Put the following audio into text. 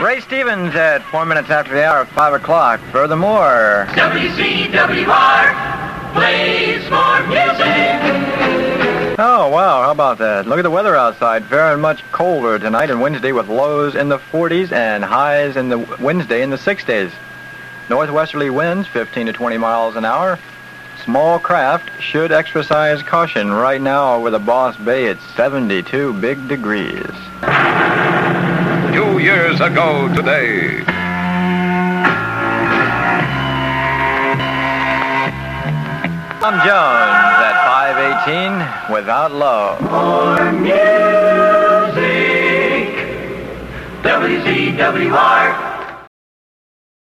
Ray Stevens at 4 minutes after the hour of 5 o'clock. Furthermore, WCWR plays more music. Oh, wow, how about that? Look at the weather outside. Very much colder tonight and Wednesday with lows in the 40s and highs in the Wednesday in the 60s. Northwesterly winds 15 to 20 miles an hour. Small craft should exercise caution. Right now over the Boss Bay, it's 72 big degrees. 2 years ago today. Tom Jones at 518 Without Love. More music. WCWR